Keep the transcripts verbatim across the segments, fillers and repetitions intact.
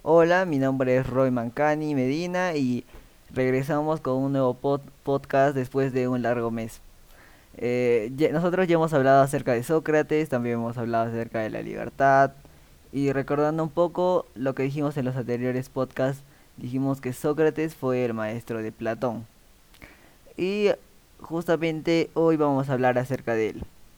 Hola, mi nombre es Roy Mancani Medina y regresamos con un nuevo pod- podcast después de un largo mes. Eh, ya- nosotros ya hemos hablado acerca de Sócrates, también hemos hablado acerca de la libertad y recordando un poco lo que dijimos en los anteriores podcasts, dijimos que Sócrates fue el maestro de Platón y justamente hoy vamos a hablar acerca de él.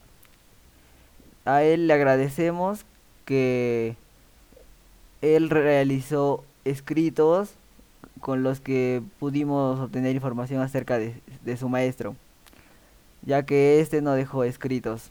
A él le agradecemos que él realizó escritos con los que pudimos obtener información acerca de, de su maestro, ya que este no dejó escritos.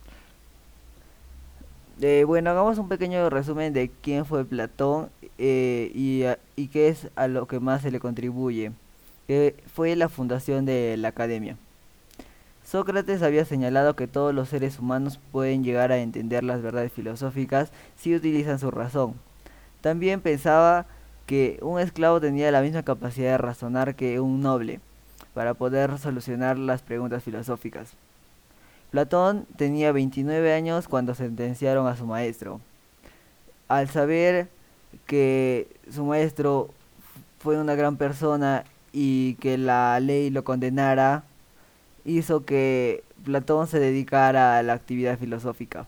Eh, bueno, hagamos un pequeño resumen de quién fue Platón eh, y, a- y qué es a lo que más se le contribuye, que fue la fundación de la academia. Sócrates había señalado que todos los seres humanos pueden llegar a entender las verdades filosóficas si utilizan su razón. También pensaba que un esclavo tenía la misma capacidad de razonar que un noble, para poder solucionar las preguntas filosóficas. Platón tenía veintinueve años cuando sentenciaron a su maestro. Al saber que su maestro fue una gran persona y que la ley lo condenara, hizo que Platón se dedicara a la actividad filosófica.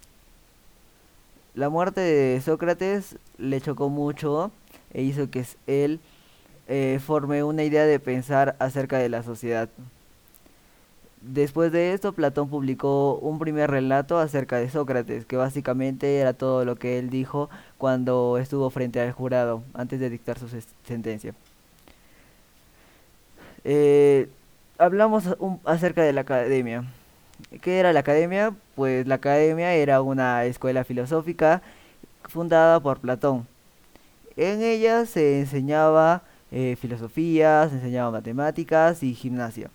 La muerte de Sócrates le chocó mucho e hizo que él eh, forme una idea de pensar acerca de la sociedad. Después de esto, Platón publicó un primer relato acerca de Sócrates, que básicamente era todo lo que él dijo cuando estuvo frente al jurado, antes de dictar su ses- sentencia. Eh, Hablamos un- acerca de la academia. ¿Qué era la academia? Pues la academia era una escuela filosófica fundada por Platón. En ella se enseñaba eh, filosofía, se enseñaba matemáticas y gimnasia.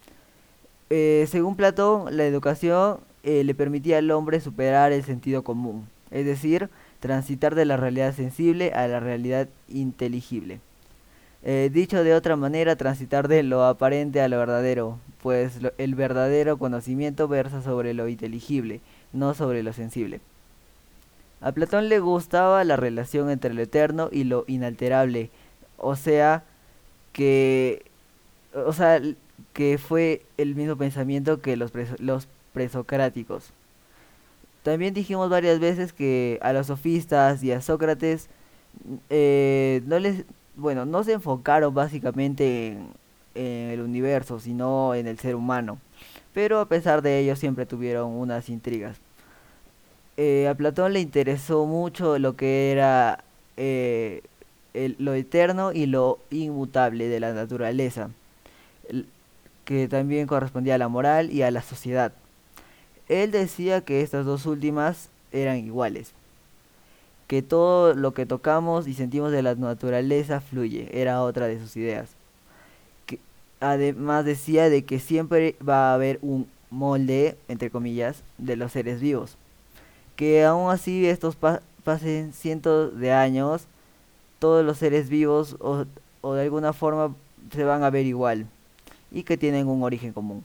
Eh, según Platón, la educación eh, le permitía al hombre superar el sentido común, es decir, transitar de la realidad sensible a la realidad inteligible. Eh, dicho de otra manera, transitar de lo aparente a lo verdadero, pues lo- el verdadero conocimiento versa sobre lo inteligible, no sobre lo sensible. A Platón le gustaba la relación entre lo eterno y lo inalterable, o sea, que o sea, l- que fue el mismo pensamiento que los, preso- los presocráticos. También dijimos varias veces que a los sofistas y a Sócrates eh, no les, bueno, no se enfocaron básicamente en, en el universo, sino en el ser humano. Pero a pesar de ello siempre tuvieron unas intrigas. Eh, a Platón le interesó mucho lo que era eh, el- lo eterno y lo inmutable de la naturaleza, el- que también correspondía a la moral y a la sociedad. Él decía que estas dos últimas eran iguales, que todo lo que tocamos y sentimos de la naturaleza fluye, era otra de sus ideas. Que además decía de que siempre va a haber un molde, entre comillas, de los seres vivos, que aún así estos pa- pasen cientos de años, todos los seres vivos o, o de alguna forma se van a ver igual y que tienen un origen común.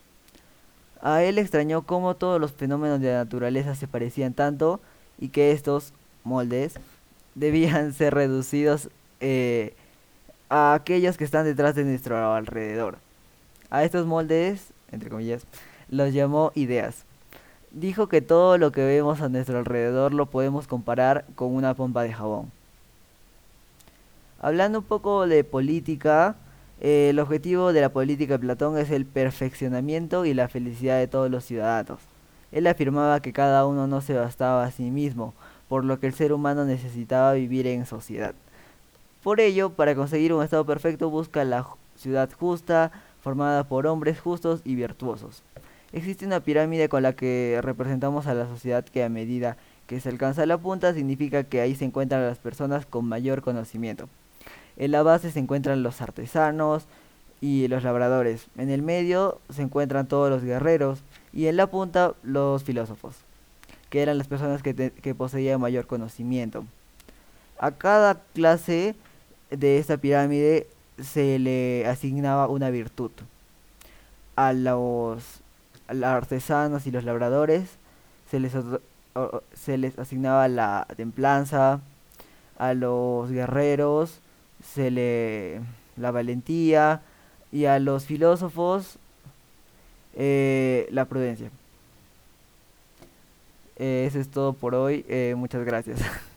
A él extrañó cómo todos los fenómenos de la naturaleza se parecían tanto y que estos moldes debían ser reducidos eh, a aquellos que están detrás de nuestro alrededor. A estos moldes, entre comillas, los llamó ideas. Dijo que todo lo que vemos a nuestro alrededor lo podemos comparar con una pompa de jabón. Hablando un poco de política, eh, el objetivo de la política de Platón es el perfeccionamiento y la felicidad de todos los ciudadanos. Él afirmaba que cada uno no se bastaba a sí mismo, por lo que el ser humano necesitaba vivir en sociedad. Por ello, para conseguir un estado perfecto, busca la ju- ciudad justa, formada por hombres justos y virtuosos. Existe una pirámide con la que representamos a la sociedad que a medida que se alcanza la punta significa que ahí se encuentran las personas con mayor conocimiento. En la base se encuentran los artesanos y los labradores. En el medio se encuentran todos los guerreros y en la punta los filósofos, que eran las personas que, te- que poseían mayor conocimiento. A cada clase de esta pirámide se le asignaba una virtud. A los, a los artesanos y los labradores se les, otro- o- se les asignaba la templanza, a los guerreros se le la valentía y a los filósofos eh, la prudencia. Eh, eso es todo por hoy. Eh, muchas gracias.